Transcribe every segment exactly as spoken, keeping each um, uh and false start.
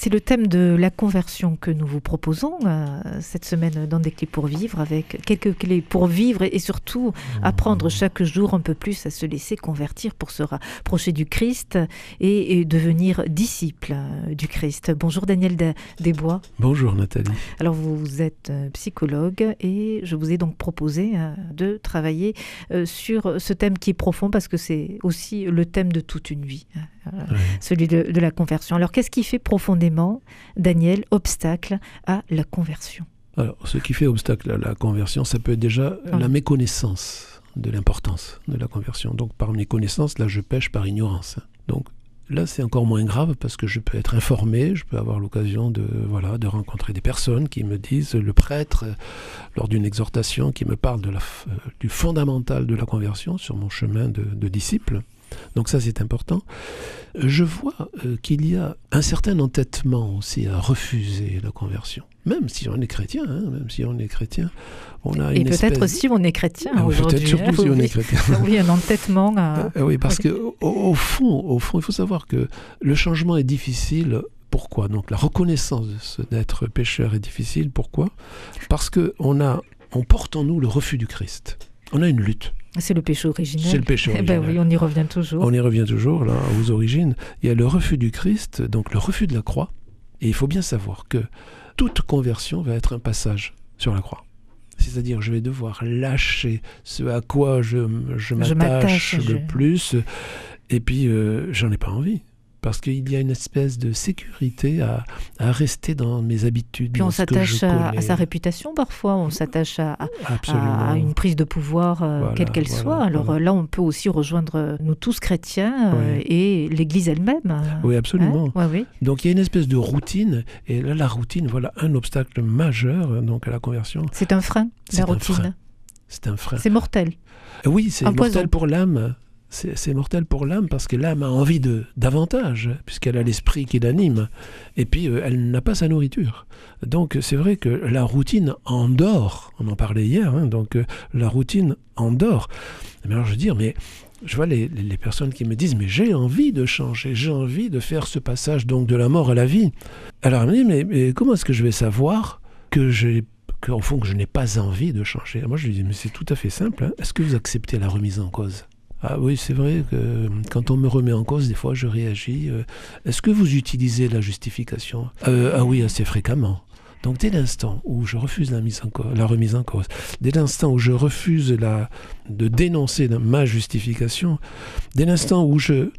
C'est le thème de la conversion que nous vous proposons euh, cette semaine dans Des clés pour vivre, avec quelques clés pour vivre et, et surtout apprendre chaque jour un peu plus à se laisser convertir pour se rapprocher du Christ et, et devenir disciple euh, du Christ. Bonjour Daniel de, Desbois. Bonjour Nathalie. Alors vous, vous êtes euh, psychologue et je vous ai donc proposé euh, de travailler euh, sur ce thème qui est profond parce que c'est aussi le thème de toute une vie, euh, oui. celui de, de la conversion. Alors qu'est-ce qui fait profondément, Daniel, obstacle à la conversion? Alors ce qui fait obstacle à la conversion, ça peut être déjà oui. la méconnaissance de l'importance de la conversion. Donc par méconnaissance, là je pêche par ignorance. Donc là, c'est encore moins grave parce que je peux être informé, je peux avoir l'occasion de, voilà, de rencontrer des personnes qui me disent, le prêtre, lors d'une exhortation, qui me parle de la, euh, du fondamental de la conversion sur mon chemin de, de disciple. Donc ça, c'est important. Je vois euh, qu'il y a un certain entêtement aussi à refuser la conversion. Même si on est chrétien, hein, même si on est chrétien, on a Et une peut-être espèce... si on est chrétien ah, aujourd'hui. Peut-être surtout hein, si on oui. est chrétien. Oui, un entêtement. À... Ah, oui, parce oui. que au, au fond, au fond, il faut savoir que le changement est difficile. Pourquoi? Donc la reconnaissance de ce, d'être pécheur est difficile. Pourquoi? Parce que on a, on porte en nous le refus du Christ. On a une lutte. C'est le péché originel. C'est le péché originel. Eh ben oui, on y revient toujours. On y revient toujours, là, aux origines. Il y a le refus du Christ, donc le refus de la croix. Et il faut bien savoir que toute conversion va être un passage sur la croix. C'est-à-dire, je vais devoir lâcher ce à quoi je, je m'attache, je m'attache le je... plus. Et puis, euh, j'en ai pas envie. Parce qu'il y a une espèce de sécurité à, à rester dans mes habitudes. Puis on s'attache à, à sa réputation parfois, on s'attache à, à, à une prise de pouvoir, euh, voilà, quelle qu'elle voilà, soit. Alors voilà. Là, on peut aussi rejoindre nous tous chrétiens euh, oui. et l'Église elle-même. Oui, absolument. Hein ouais, oui. Donc il y a une espèce de routine, et là, la routine, voilà un obstacle majeur donc, à la conversion. C'est un frein, c'est la un routine. Frein. C'est un frein. C'est mortel. Oui, c'est un mortel poison. Pour l'âme. C'est, c'est mortel pour l'âme parce que l'âme a envie de davantage, puisqu'elle a l'esprit qui l'anime. Et puis, euh, elle n'a pas sa nourriture. Donc, c'est vrai que la routine endort. On en parlait hier. Hein, donc, euh, la routine endort. Mais alors, je veux dire, mais je vois les, les personnes qui me disent, mais j'ai envie de changer, j'ai envie de faire ce passage donc de la mort à la vie. Alors, elle me dit, mais, mais comment est-ce que je vais savoir que j'ai qu'en fond, que je n'ai pas envie de changer? Moi, je lui dis, mais c'est tout à fait simple. Hein. Est-ce que vous acceptez la remise en cause? Ah oui, c'est vrai que quand on me remet en cause, des fois, je réagis. Euh, est-ce que vous utilisez la justification? euh, Ah oui, assez fréquemment. Donc, dès l'instant où je refuse la, mise en cause, la remise en cause, dès l'instant où je refuse la, de dénoncer ma justification, dès l'instant où je,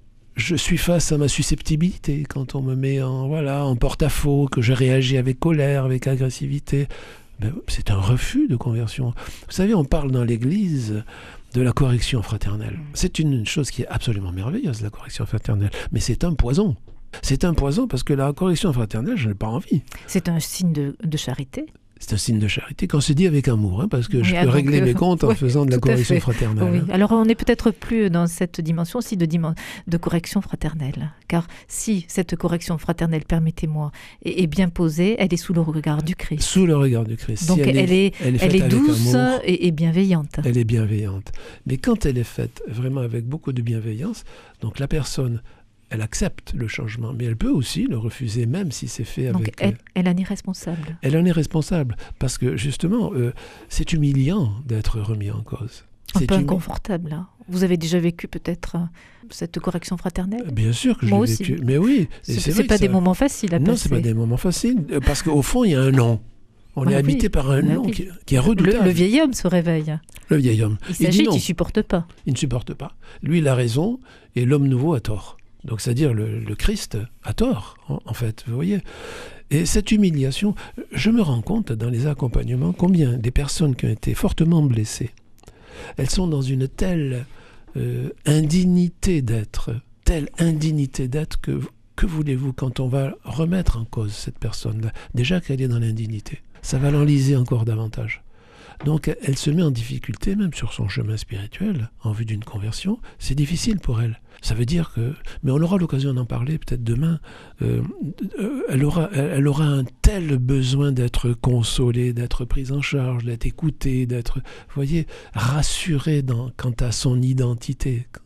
je suis face à ma susceptibilité, quand on me met en, voilà, en porte-à-faux, que je réagis avec colère, avec agressivité, ben, c'est un refus de conversion. Vous savez, on parle dans l'Église de la correction fraternelle. C'est une chose qui est absolument merveilleuse, la correction fraternelle. Mais c'est un poison. C'est un poison parce que la correction fraternelle, je n'ai pas envie. C'est un signe de, de charité. C'est un signe de charité quand c'est dit avec amour, hein, parce que oui, je peux régler euh, mes comptes en oui, faisant de la correction fraternelle. Oui. Hein. Alors on n'est peut-être plus dans cette dimension aussi de, dim- de correction fraternelle. Car si cette correction fraternelle, permettez-moi, est, est bien posée, elle est sous le regard du Christ. Sous le regard du Christ. Donc si elle, elle, est, elle est, elle est douce amour, et, et bienveillante. Elle est bienveillante. Mais quand elle est faite vraiment avec beaucoup de bienveillance, donc la personne... elle accepte le changement, mais elle peut aussi le refuser, même si c'est fait Donc avec... elle, Euh, elle en est responsable. Elle en est responsable, parce que justement, euh, c'est humiliant d'être remis en cause. Un c'est peu humi... inconfortable, là. Vous avez déjà vécu peut-être euh, cette correction fraternelle? Bien sûr que Moi j'ai aussi. vécu, mais oui. C'est, c'est, c'est vrai pas que des ça... moments faciles à non, passer. Non, c'est pas des moments faciles, parce qu'au fond, il y a un non. On ah, est oui. habité par un ah, non oui. qui, qui est redoutable. Le, le vieil homme se réveille. Le vieil homme. Il s'agit qu'il ne supporte pas. Il ne supporte pas. Lui, il a raison, et l'homme nouveau a tort. Donc, c'est-à-dire le, le Christ a tort, en, en fait, vous voyez. Et cette humiliation, je me rends compte dans les accompagnements combien des personnes qui ont été fortement blessées, elles sont dans une telle euh, indignité d'être, telle indignité d'être que, que voulez-vous quand on va remettre en cause cette personne-là? Déjà qu'elle est dans l'indignité, ça va l'enliser encore davantage. Donc elle se met en difficulté, même sur son chemin spirituel, en vue d'une conversion. C'est difficile pour elle. Ça veut dire que... Mais on aura l'occasion d'en parler peut-être demain. Euh, elle, aura, elle aura un tel besoin d'être consolée, d'être prise en charge, d'être écoutée, d'être, vous voyez, rassurée dans, quant à son identité,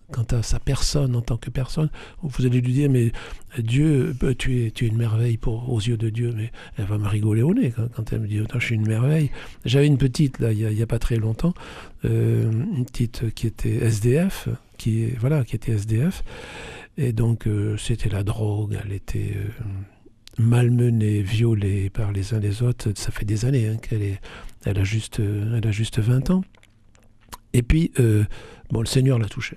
quant à sa personne en tant que personne, vous allez lui dire, mais Dieu, tu es, tu es une merveille pour, aux yeux de Dieu, mais elle va me rigoler au nez quand, quand elle me dit, je suis une merveille. J'avais une petite, là, il n'y a, a pas très longtemps, euh, une petite qui était S D F, qui, voilà, qui était S D F, et donc euh, c'était la drogue, elle était euh, malmenée, violée par les uns les autres, ça fait des années hein, qu'elle est, elle a juste, euh, elle a juste vingt ans, et puis, euh, bon, le Seigneur l'a touchée.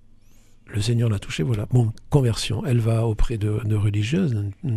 Le Seigneur l'a touchée, voilà. Bon, conversion. Elle va auprès de, de religieuses, un,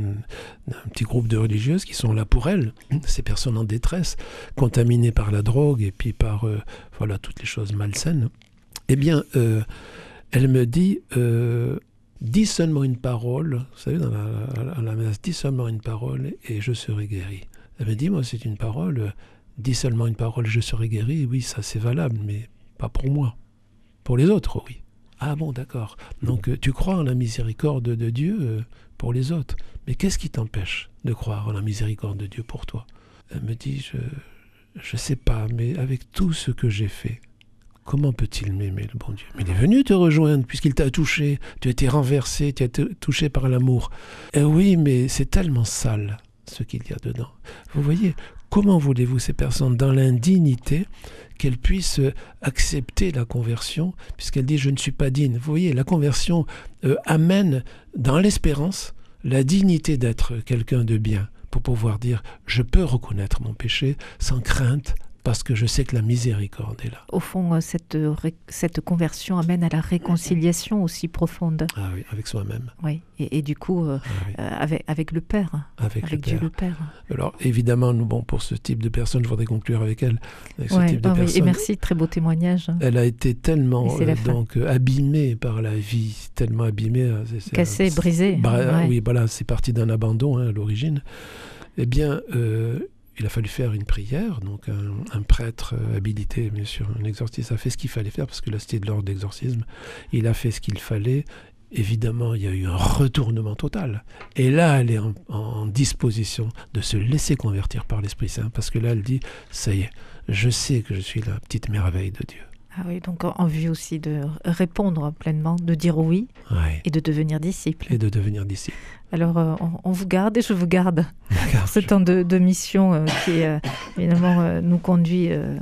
un petit groupe de religieuses qui sont là pour elle, ces personnes en détresse, contaminées par la drogue et puis par, euh, voilà, toutes les choses malsaines. Eh bien, euh, elle me dit, euh, dis seulement une parole, vous savez, dans la, la, la messe, dis seulement une parole et je serai guéri. Elle me dit, moi, c'est une parole, dis seulement une parole, je serai guéri. Oui, ça, c'est valable, mais pas pour moi. Pour les autres, oui. Ah bon, d'accord. Donc, euh, tu crois en la miséricorde de Dieu euh, pour les autres. Mais qu'est-ce qui t'empêche de croire en la miséricorde de Dieu pour toi? Elle me dit, je je sais pas, mais avec tout ce que j'ai fait, comment peut-il m'aimer, le bon Dieu? Mais il est venu te rejoindre, puisqu'il t'a touché. Tu as été renversé, tu as été touché par l'amour. Eh oui, mais c'est tellement sale, ce qu'il y a dedans. Vous voyez, comment voulez-vous ces personnes dans l'indignité qu'elles puissent accepter la conversion, puisqu'elle dit « je ne suis pas digne ». Vous voyez, la conversion euh, amène dans l'espérance la dignité d'être quelqu'un de bien, pour pouvoir dire « je peux reconnaître mon péché sans crainte, parce que je sais que la miséricorde est là ». Au fond, cette, cette conversion amène à la réconciliation aussi profonde. Ah oui, avec soi-même. Oui, et, et du coup, euh, ah oui. euh, avec, avec le Père, avec, avec le Dieu Père. le Père. Alors, évidemment, nous, bon, pour ce type de personne, je voudrais conclure avec elle. Avec ce ouais, type de oh personne, oui, et merci, très beau témoignage. Elle a été tellement euh, donc, euh, abîmée par la vie, tellement abîmée. Cassée, brisée. Bra- ouais. Oui, voilà, c'est parti d'un abandon hein, à l'origine. Eh bien... Euh, il a fallu faire une prière, donc un, un prêtre habilité, bien sûr, un exorciste a fait ce qu'il fallait faire, parce que là c'était de l'ordre d'exorcisme. Il a fait ce qu'il fallait. Évidemment, il y a eu un retournement total. Et là, elle est en, en disposition de se laisser convertir par l'Esprit Saint, parce que là, elle dit, ça y est, je sais que je suis la petite merveille de Dieu. Ah oui, donc en vue aussi de répondre pleinement, de dire oui, ouais. et de devenir disciple. Et de devenir disciple. Alors, euh, on, on vous garde et je vous garde pour ce temps de, de mission euh, qui, euh, évidemment, euh, nous conduit euh,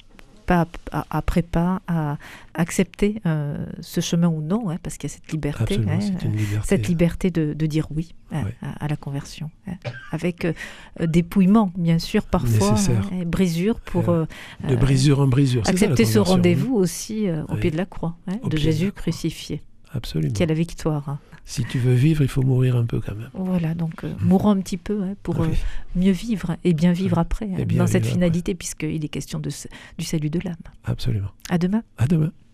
pas après pas à accepter euh, ce chemin ou non, hein, parce qu'il y a cette liberté, hein, c'est une liberté, cette liberté de, de dire oui, hein, ouais. à, à la conversion, hein, avec euh, dépouillement, bien sûr, parfois, hein, brisure pour... Euh, de brisure en brisure, c'est accepter ça, ce rendez-vous aussi euh, au oui. pied de la croix, hein, de Jésus crucifié. Absolument. Qui a la victoire. Hein. Si tu veux vivre, il faut mourir un peu quand même. Voilà, donc euh, mourons un petit peu hein, pour oui. euh, mieux vivre et bien vivre après, hein, bien dans cette finalité, puisqu'il est question de, du salut de l'âme. Absolument. À demain. À demain.